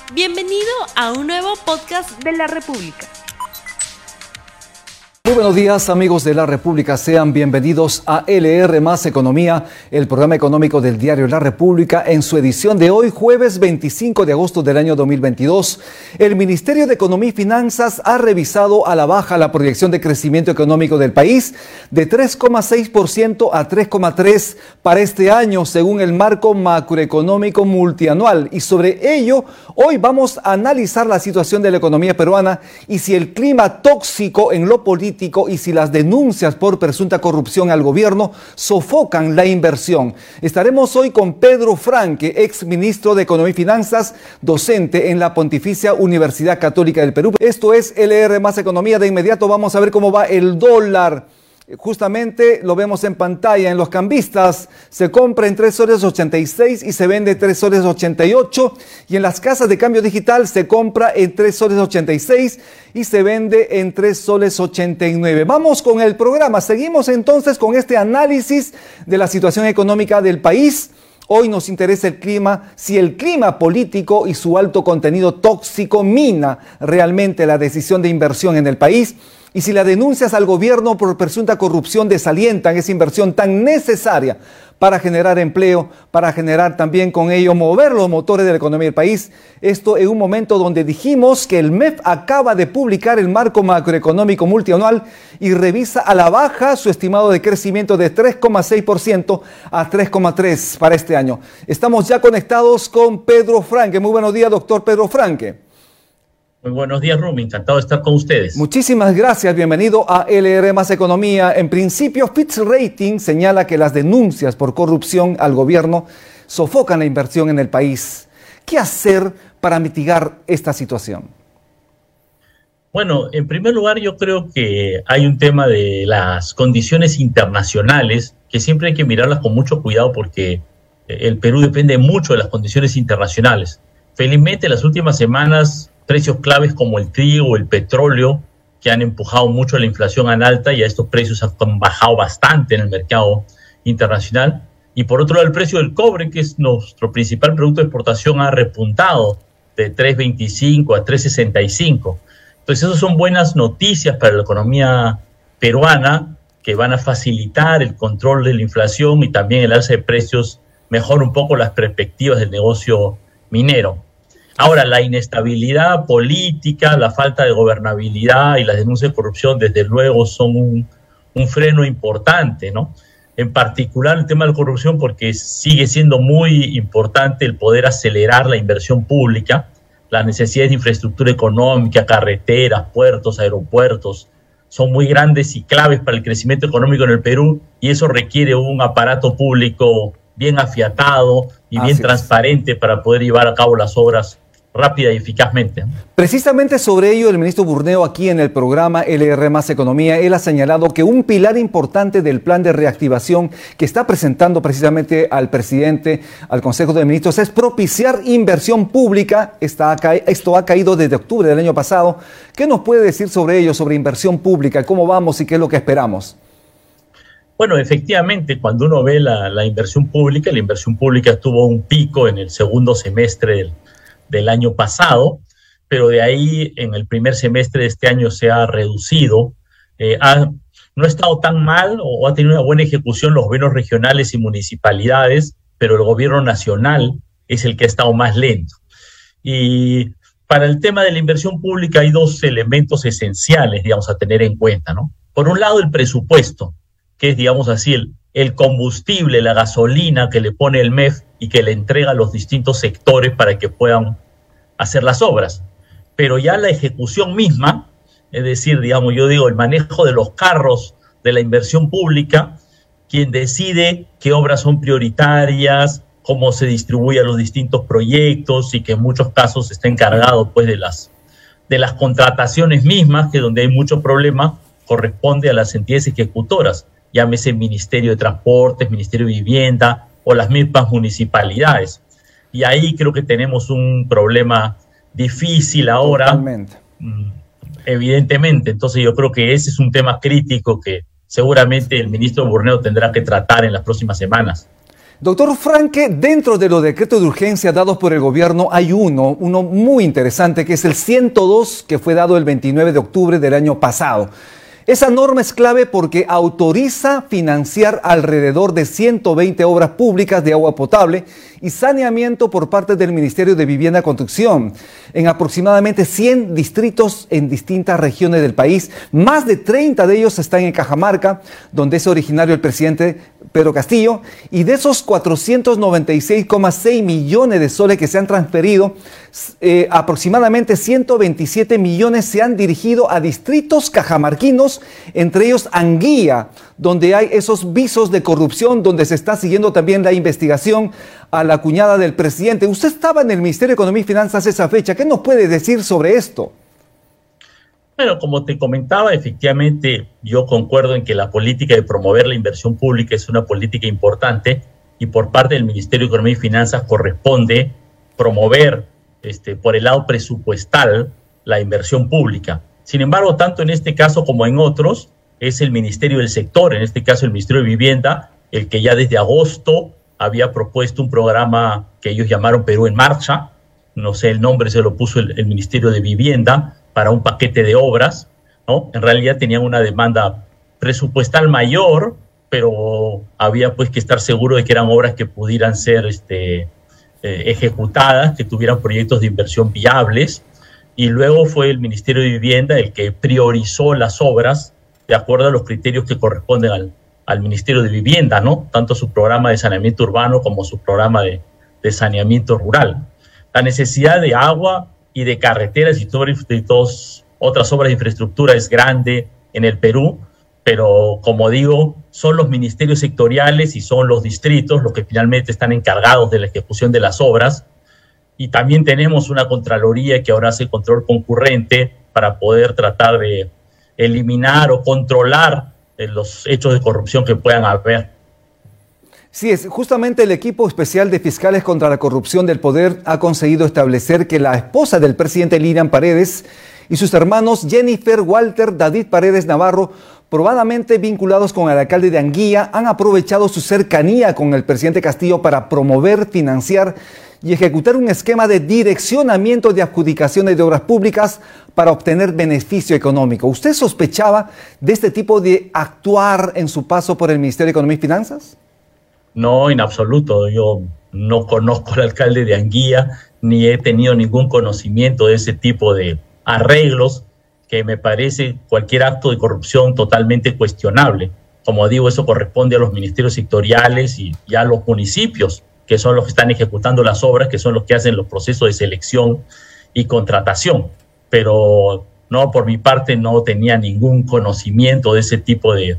Bienvenido a un nuevo podcast de La República. Muy buenos días, amigos de La República. Sean bienvenidos a LR Más Economía, el programa económico del diario La República, en su edición de hoy, jueves 25 de agosto del año 2022. El Ministerio de Economía y Finanzas ha revisado a la baja la proyección de crecimiento económico del país de 3,6% a 3,3% para este año, según el marco macroeconómico multianual. Y sobre ello, hoy vamos a analizar la situación de la economía peruana y si el clima tóxico en lo político y si las denuncias por presunta corrupción al gobierno sofocan la inversión. Estaremos hoy con Pedro Franque, ex ministro de Economía y Finanzas, docente en la Pontificia Universidad Católica del Perú. Esto es LR Más Economía. De inmediato vamos a ver cómo va el dólar. Justamente lo vemos en pantalla. En los cambistas se compra en 3,86 soles y se vende 3,88 soles. Y en las casas de cambio digital se compra en 3,86 soles y se vende en 3,89 soles. Vamos con el programa. Seguimos entonces con este análisis de la situación económica del país. Hoy nos interesa el clima, si el clima político y su alto contenido tóxico mina realmente la decisión de inversión en el país. Y si las denuncias al gobierno por presunta corrupción desalientan esa inversión tan necesaria para generar empleo, para generar también con ello mover los motores de la economía del país. Esto en un momento donde dijimos que el MEF acaba de publicar el marco macroeconómico multianual y revisa a la baja su estimado de crecimiento de 3,6% a 3,3% para este año. Estamos ya conectados con Pedro Franque. Muy buenos días, doctor Pedro Franque. Muy buenos días, Rumi. Encantado de estar con ustedes. Muchísimas gracias. Bienvenido a LR Más Economía. En principio, Fitch Rating señala que las denuncias por corrupción al gobierno sofocan la inversión en el país. ¿Qué hacer para mitigar esta situación? Bueno, en primer lugar, yo creo que hay un tema de las condiciones internacionales que siempre hay que mirarlas con mucho cuidado porque el Perú depende mucho de las condiciones internacionales. Felizmente, en las últimas semanas, precios claves como el trigo, el petróleo, que han empujado mucho la inflación en alta y a estos precios han bajado bastante en el mercado internacional. Y por otro lado, el precio del cobre, que es nuestro principal producto de exportación, ha repuntado de 3.25 a 3.65. Entonces, esas son buenas noticias para la economía peruana que van a facilitar el control de la inflación y también el alza de precios mejora un poco las perspectivas del negocio minero. Ahora, la inestabilidad política, la falta de gobernabilidad y las denuncias de corrupción, desde luego, son un freno importante, ¿no? En particular el tema de la corrupción, porque sigue siendo muy importante el poder acelerar la inversión pública, las necesidades de infraestructura económica, carreteras, puertos, aeropuertos, son muy grandes y claves para el crecimiento económico en el Perú, y eso requiere un aparato público bien afiatado y bien transparente para poder llevar a cabo las obras rápida y eficazmente. Precisamente sobre ello, el ministro Burneo, aquí en el programa LR Más Economía, él ha señalado que un pilar importante del plan de reactivación que está presentando precisamente al presidente, al Consejo de Ministros, es propiciar inversión pública. Esto ha caído desde octubre del año pasado. ¿Qué nos puede decir sobre ello, sobre inversión pública? ¿Cómo vamos y qué es lo que esperamos? Bueno, efectivamente, cuando uno ve la inversión pública tuvo un pico en el segundo semestre del año pasado, pero de ahí en el primer semestre de este año se ha reducido. No ha estado tan mal o ha tenido una buena ejecución los gobiernos regionales y municipalidades, pero el gobierno nacional es el que ha estado más lento. Y para el tema de la inversión pública hay dos elementos esenciales, digamos, a tener en cuenta, ¿no? Por un lado, el presupuesto, que es, digamos así, el combustible, la gasolina que le pone el MEF y que le entrega a los distintos sectores para que puedan hacer las obras. Pero ya la ejecución misma, es decir, digamos, yo digo, el manejo de los carros de la inversión pública, quien decide qué obras son prioritarias, cómo se distribuyen los distintos proyectos y que en muchos casos está encargado pues de las contrataciones mismas, que donde hay muchos problemas, corresponde a las entidades ejecutoras. Llámese Ministerio de Transportes, Ministerio de Vivienda o las mismas municipalidades. Y ahí creo que tenemos un problema difícil ahora. Totalmente. Evidentemente. Entonces yo creo que ese es un tema crítico que seguramente el ministro Burneo tendrá que tratar en las próximas semanas. Doctor Franque, dentro de los decretos de urgencia dados por el gobierno hay uno muy interesante, que es el 102, que fue dado el 29 de octubre del año pasado. Esa norma es clave porque autoriza financiar alrededor de 120 obras públicas de agua potable y saneamiento por parte del Ministerio de Vivienda y Construcción en aproximadamente 100 distritos en distintas regiones del país. Más de 30 de ellos están en Cajamarca, donde es originario el presidente Pedro Castillo, y de esos 496,6 millones de soles que se han transferido, aproximadamente 127 millones se han dirigido a distritos cajamarquinos, entre ellos Anguía, donde hay esos visos de corrupción, donde se está siguiendo también la investigación a la cuñada del presidente. Usted estaba en el Ministerio de Economía y Finanzas esa fecha. ¿Qué nos puede decir sobre esto? Bueno, como te comentaba, efectivamente yo concuerdo en que la política de promover la inversión pública es una política importante y por parte del Ministerio de Economía y Finanzas corresponde promover por el lado presupuestal la inversión pública. Sin embargo, tanto en este caso como en otros, es el Ministerio del Sector, en este caso el Ministerio de Vivienda, el que ya desde agosto había propuesto un programa que ellos llamaron Perú en Marcha. No sé, el nombre se lo puso el Ministerio de Vivienda para un paquete de obras, ¿no? En realidad tenían una demanda presupuestal mayor, pero había pues que estar seguro de que eran obras que pudieran ser ejecutadas, que tuvieran proyectos de inversión viables. Y luego fue el Ministerio de Vivienda el que priorizó las obras de acuerdo a los criterios que corresponden al Ministerio de Vivienda, ¿no? Tanto su programa de saneamiento urbano como su programa de saneamiento rural. La necesidad de agua y de carreteras y todas otras obras de infraestructura es grande en el Perú, pero como digo, son los ministerios sectoriales y son los distritos los que finalmente están encargados de la ejecución de las obras. Y también tenemos una Contraloría que ahora hace control concurrente para poder tratar de eliminar o controlar los hechos de corrupción que puedan haber. Sí, es justamente el equipo especial de fiscales contra la corrupción del poder ha conseguido establecer que la esposa del presidente Lilian Paredes y sus hermanos Jennifer, Walter, David Paredes Navarro, probadamente vinculados con el alcalde de Anguía, han aprovechado su cercanía con el presidente Castillo para promover, financiar y ejecutar un esquema de direccionamiento de adjudicaciones de obras públicas para obtener beneficio económico. ¿Usted sospechaba de este tipo de actuar en su paso por el Ministerio de Economía y Finanzas? No, en absoluto. Yo no conozco al alcalde de Anguía, ni he tenido ningún conocimiento de ese tipo de arreglos, que me parece cualquier acto de corrupción totalmente cuestionable. Como digo, eso corresponde a los ministerios sectoriales y a los municipios, que son los que están ejecutando las obras, que son los que hacen los procesos de selección y contratación. Pero no, por mi parte no tenía ningún conocimiento de ese tipo de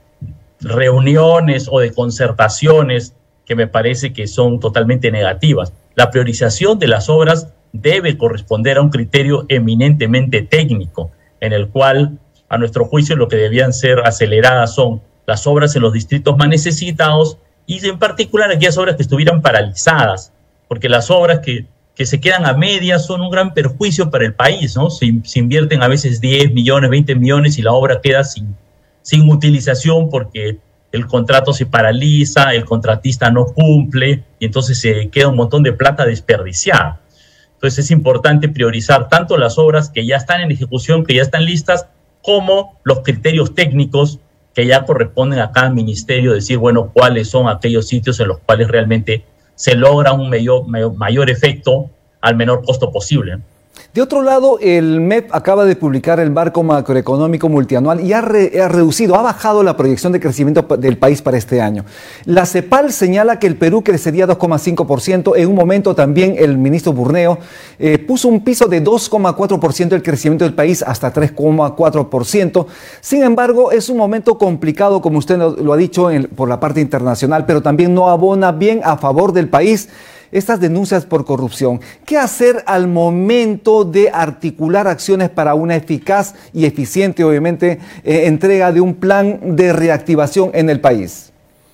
reuniones o de concertaciones que me parece que son totalmente negativas. La priorización de las obras debe corresponder a un criterio eminentemente técnico, en el cual, a nuestro juicio, lo que debían ser aceleradas son las obras en los distritos más necesitados y en particular aquellas obras que estuvieran paralizadas, porque las obras que se quedan a medias son un gran perjuicio para el país, ¿no? Se invierten a veces 10 millones, 20 millones y la obra queda sin utilización porque el contrato se paraliza, el contratista no cumple y entonces se queda un montón de plata desperdiciada. Entonces es importante priorizar tanto las obras que ya están en ejecución, que ya están listas, como los criterios técnicos que ya corresponden a cada ministerio, decir, bueno, cuáles son aquellos sitios en los cuales realmente se logra un mayor efecto al menor costo posible. De otro lado, el MEP acaba de publicar el marco macroeconómico multianual y ha bajado la proyección de crecimiento del país para este año. La CEPAL señala que el Perú crecería 2,5%. En un momento también el ministro Burneo puso un piso de 2,4% del crecimiento del país hasta 3,4%. Sin embargo, es un momento complicado, como usted lo ha dicho, por la parte internacional, pero también no abona bien a favor del país estas denuncias por corrupción. ¿Qué hacer al momento de articular acciones para una eficaz y eficiente, obviamente, entrega de un plan de reactivación en el país?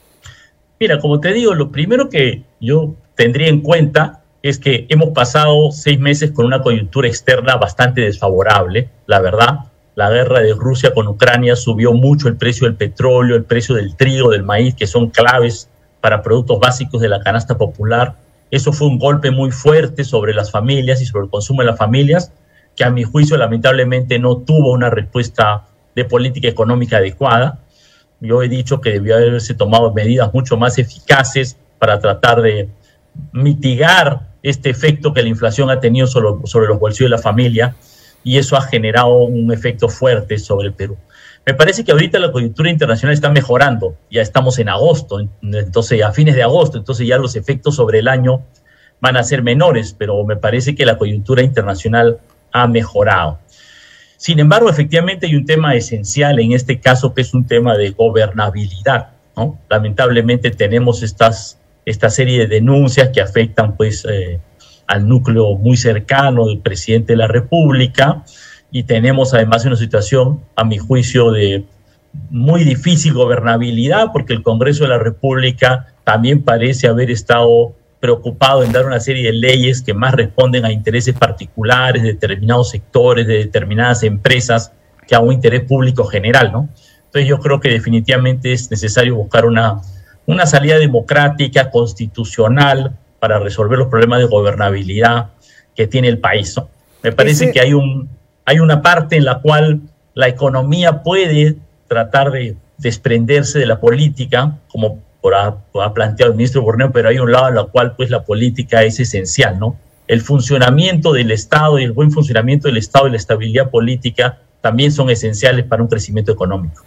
Mira, como te digo, lo primero que yo tendría en cuenta es que hemos pasado 6 meses con una coyuntura externa bastante desfavorable, la verdad. La guerra de Rusia con Ucrania subió mucho el precio del petróleo, el precio del trigo, del maíz, que son claves para productos básicos de la canasta popular. Eso fue un golpe muy fuerte sobre las familias y sobre el consumo de las familias, que a mi juicio lamentablemente no tuvo una respuesta de política económica adecuada. Yo he dicho que debió haberse tomado medidas mucho más eficaces para tratar de mitigar este efecto que la inflación ha tenido sobre los bolsillos de la familia, y eso ha generado un efecto fuerte sobre el Perú. Me parece que ahorita la coyuntura internacional está mejorando, ya estamos en agosto, entonces a fines de agosto, entonces ya los efectos sobre el año van a ser menores, pero me parece que la coyuntura internacional ha mejorado. Sin embargo, efectivamente hay un tema esencial en este caso, que es un tema de gobernabilidad, ¿no? Lamentablemente tenemos esta serie de denuncias que afectan pues al núcleo muy cercano del presidente de la República, y tenemos además una situación, a mi juicio, de muy difícil gobernabilidad, porque el Congreso de la República también parece haber estado preocupado en dar una serie de leyes que más responden a intereses particulares de determinados sectores, de determinadas empresas, que a un interés público general, ¿no? Entonces yo creo que definitivamente es necesario buscar una salida democrática, constitucional, para resolver los problemas de gobernabilidad que tiene el país, ¿no? Me parece que hay una parte en la cual la economía puede tratar de desprenderse de la política, como ha planteado el ministro Borneo, pero hay un lado en el cual pues la política es esencial, ¿no? El funcionamiento del Estado y el buen funcionamiento del Estado y la estabilidad política también son esenciales para un crecimiento económico.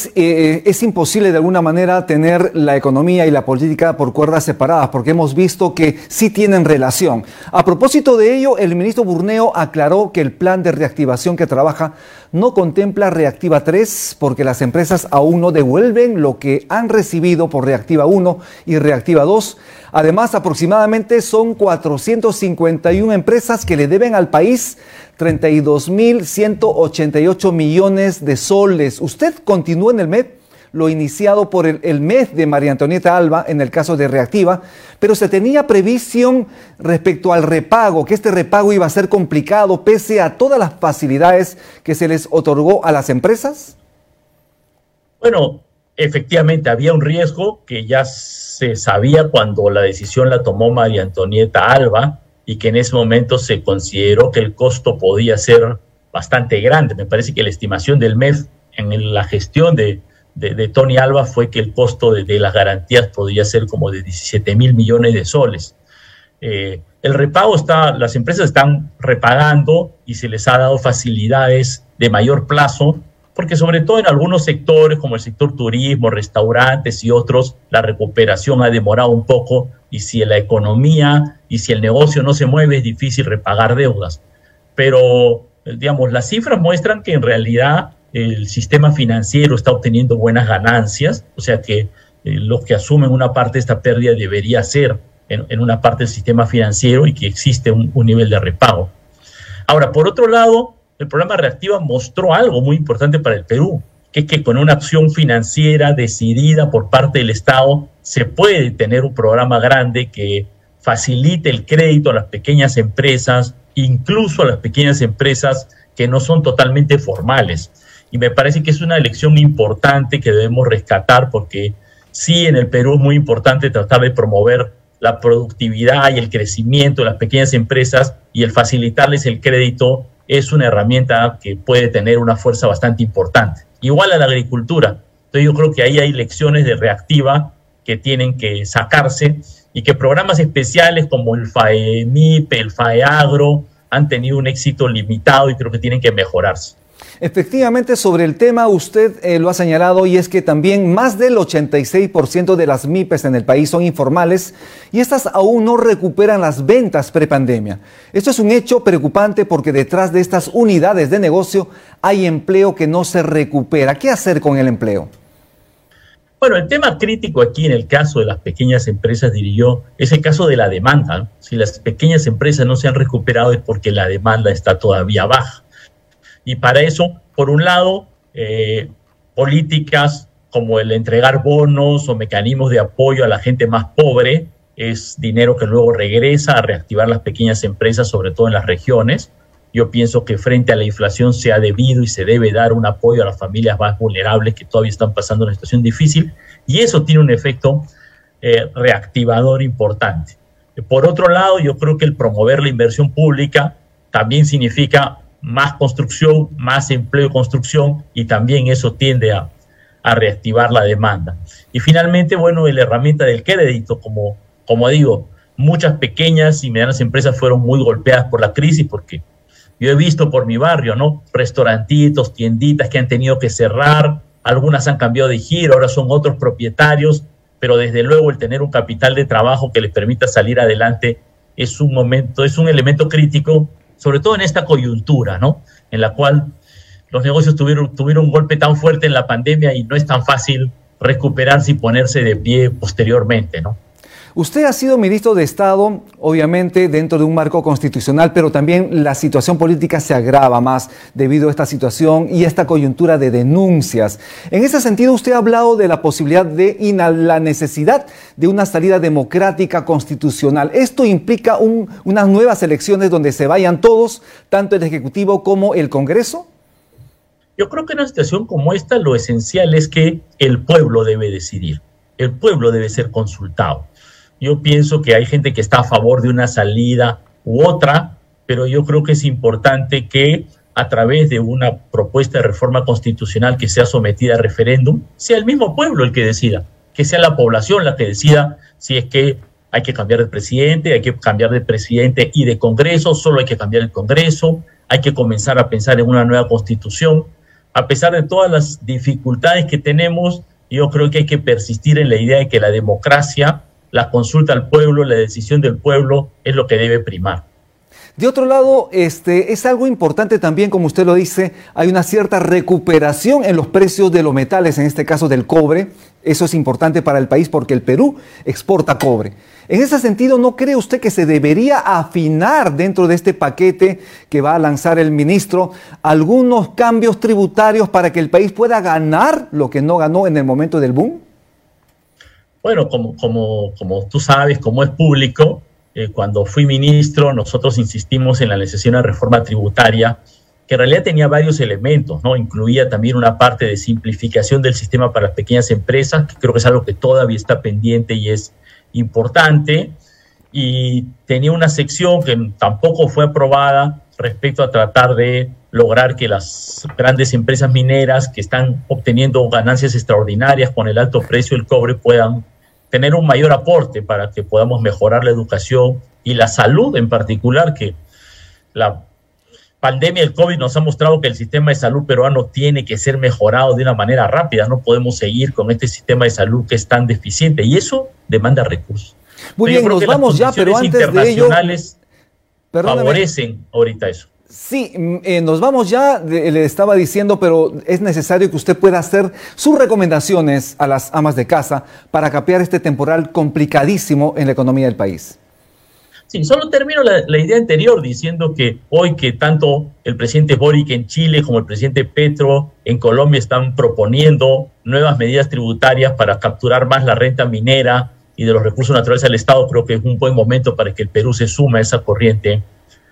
Es imposible de alguna manera tener la economía y la política por cuerdas separadas, porque hemos visto que sí tienen relación. A propósito de ello, el ministro Borneo aclaró que el plan de reactivación que trabaja no contempla Reactiva 3, porque las empresas aún no devuelven lo que han recibido por Reactiva 1 y Reactiva 2. Además, aproximadamente son 451 empresas que le deben al país 32.188 millones de soles. Usted continúa en el MEF, lo iniciado por el MEF de María Antonieta Alba en el caso de Reactiva, pero se tenía previsión respecto al repago, que este repago iba a ser complicado pese a todas las facilidades que se les otorgó a las empresas. Bueno, efectivamente había un riesgo que ya se sabía cuando la decisión la tomó María Antonieta Alba, y que en ese momento se consideró que el costo podía ser bastante grande. Me parece que la estimación del MEF en la gestión de Tony Alba fue que el costo de las garantías podría ser como de 17.000 millones de soles. El repago las empresas están repagando y se les ha dado facilidades de mayor plazo, porque sobre todo en algunos sectores como el sector turismo, restaurantes y otros, la recuperación ha demorado un poco, y si la economía y si el negocio no se mueve es difícil repagar deudas. Pero, digamos, las cifras muestran que en realidad el sistema financiero está obteniendo buenas ganancias, o sea que los que asumen una parte de esta pérdida debería ser en una parte del sistema financiero, y que existe un nivel de repago. Ahora, por otro lado, el programa Reactiva mostró algo muy importante para el Perú, que es que con una acción financiera decidida por parte del Estado se puede tener un programa grande que facilite el crédito a las pequeñas empresas, incluso a las pequeñas empresas que no son totalmente formales. Y me parece que es una lección importante que debemos rescatar, porque sí, en el Perú es muy importante tratar de promover la productividad y el crecimiento de las pequeñas empresas, y el facilitarles el crédito es una herramienta que puede tener una fuerza bastante importante. Igual a la agricultura. Entonces yo creo que ahí hay lecciones de Reactiva que tienen que sacarse, y que programas especiales como el FAEMIP, el FAEAGRO han tenido un éxito limitado y creo que tienen que mejorarse. Efectivamente, sobre el tema usted lo ha señalado, y es que también más del 86% de las MIPES en el país son informales, y estas aún no recuperan las ventas prepandemia. Esto es un hecho preocupante, porque detrás de estas unidades de negocio hay empleo que no se recupera. ¿Qué hacer con el empleo? Bueno, el tema crítico aquí en el caso de las pequeñas empresas, diría yo, es el caso de la demanda, ¿no? Si las pequeñas empresas no se han recuperado es porque la demanda está todavía baja. Y para eso, por un lado, políticas como el entregar bonos o mecanismos de apoyo a la gente más pobre, es dinero que luego regresa a reactivar las pequeñas empresas, sobre todo en las regiones. Yo pienso que frente a la inflación se ha debido y se debe dar un apoyo a las familias más vulnerables que todavía están pasando una situación difícil, y eso tiene un efecto reactivador importante. Por otro lado, yo creo que el promover la inversión pública también significa más construcción, más empleo y construcción, y también eso tiende a reactivar la demanda. Y finalmente, bueno, la herramienta del crédito, como digo, muchas pequeñas y medianas empresas fueron muy golpeadas por la crisis, porque yo he visto por mi barrio, ¿no? Restaurantitos, tienditas que han tenido que cerrar, algunas han cambiado de giro, ahora son otros propietarios, pero desde luego el tener un capital de trabajo que les permita salir adelante es un elemento crítico, sobre todo en esta coyuntura, ¿no? En la cual los negocios tuvieron un golpe tan fuerte en la pandemia y no es tan fácil recuperarse y ponerse de pie posteriormente, ¿no? Usted ha sido ministro de Estado, obviamente dentro de un marco constitucional, pero también la situación política se agrava más debido a esta situación y esta coyuntura de denuncias. En ese sentido, usted ha hablado de la posibilidad y la necesidad de una salida democrática constitucional. ¿Esto implica unas nuevas elecciones donde se vayan todos, tanto el Ejecutivo como el Congreso? Yo creo que en una situación como esta lo esencial es que el pueblo debe decidir, el pueblo debe ser consultado. Yo pienso que hay gente que está a favor de una salida u otra, pero yo creo que es importante que a través de una propuesta de reforma constitucional que sea sometida a referéndum, sea el mismo pueblo el que decida, que sea la población la que decida si es que hay que cambiar de presidente, hay que cambiar de presidente y de Congreso, solo hay que cambiar el Congreso, hay que comenzar a pensar en una nueva constitución. A pesar de todas las dificultades que tenemos, yo creo que hay que persistir en la idea de que la democracia, la consulta al pueblo, la decisión del pueblo es lo que debe primar. De otro lado, es algo importante también, como usted lo dice, hay una cierta recuperación en los precios de los metales, en este caso del cobre. Eso es importante para el país porque el Perú exporta cobre. En ese sentido, ¿no cree usted que se debería afinar dentro de este paquete que va a lanzar el ministro algunos cambios tributarios para que el país pueda ganar lo que no ganó en el momento del boom? Bueno, como tú sabes, como es público, cuando fui ministro, nosotros insistimos en la necesidad de una reforma tributaria que en realidad tenía varios elementos, ¿no? Incluía también una parte de simplificación del sistema para las pequeñas empresas, que creo que es algo que todavía está pendiente y es importante, y tenía una sección que tampoco fue aprobada respecto a tratar de lograr que las grandes empresas mineras que están obteniendo ganancias extraordinarias con el alto precio del cobre puedan tener un mayor aporte para que podamos mejorar la educación y la salud en particular, que la pandemia del COVID nos ha mostrado que el sistema de salud peruano tiene que ser mejorado de una manera rápida. No podemos seguir con este sistema de salud que es tan deficiente y eso demanda recursos. Muy bien, nos vamos ya, pero antes de ello, favorecen ahorita eso. Sí, nos vamos ya, le estaba diciendo, pero es necesario que usted pueda hacer sus recomendaciones a las amas de casa para capear este temporal complicadísimo en la economía del país. Sí, solo termino la idea anterior diciendo que hoy que tanto el presidente Boric en Chile como el presidente Petro en Colombia están proponiendo nuevas medidas tributarias para capturar más la renta minera y de los recursos naturales al Estado, creo que es un buen momento para que el Perú se sume a esa corriente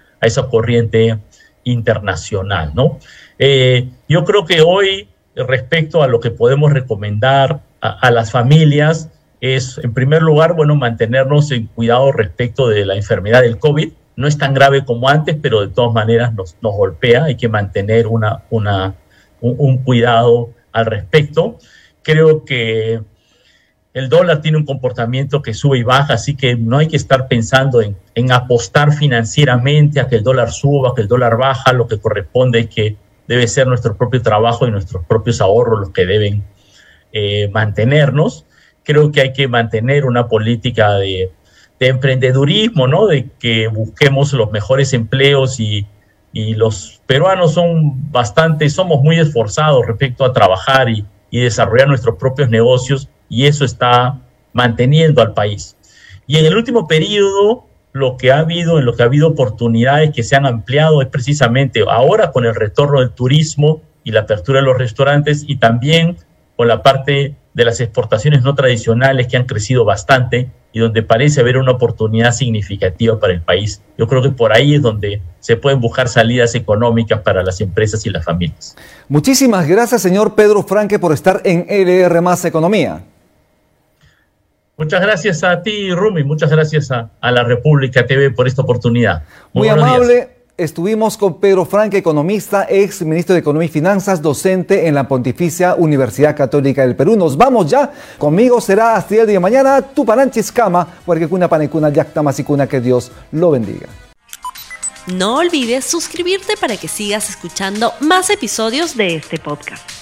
internacional, ¿no? Yo creo que hoy, respecto a lo que podemos recomendar a las familias, es, en primer lugar, bueno, mantenernos en cuidado respecto de la enfermedad del COVID. No es tan grave como antes, pero de todas maneras nos golpea. Hay que mantener un cuidado al respecto. Creo que el dólar tiene un comportamiento que sube y baja, así que no hay que estar pensando en apostar financieramente a que el dólar suba, que el dólar baja. Lo que corresponde es que debe ser nuestro propio trabajo y nuestros propios ahorros los que deben mantenernos. Creo que hay que mantener una política de emprendedurismo, ¿no? De que busquemos los mejores empleos y los peruanos somos muy esforzados respecto a trabajar y desarrollar nuestros propios negocios, y eso está manteniendo al país. Y en el último periodo, en lo que ha habido oportunidades que se han ampliado es precisamente ahora con el retorno del turismo y la apertura de los restaurantes, y también con la parte de las exportaciones no tradicionales que han crecido bastante y donde parece haber una oportunidad significativa para el país. Yo creo que por ahí es donde se pueden buscar salidas económicas para las empresas y las familias. Muchísimas gracias, señor Pedro Franque, por estar en LR+ Economía. Muchas gracias a ti, Rumi. Muchas gracias a la República TV por esta oportunidad. Muy amable. Días. Estuvimos con Pedro Franque, economista, ex ministro de Economía y Finanzas, docente en la Pontificia Universidad Católica del Perú. Nos vamos ya. Conmigo será hasta el día de mañana. Tupananchis Kama, porque kuna panecuna yacta masicuna, que Dios lo bendiga. No olvides suscribirte para que sigas escuchando más episodios de este podcast.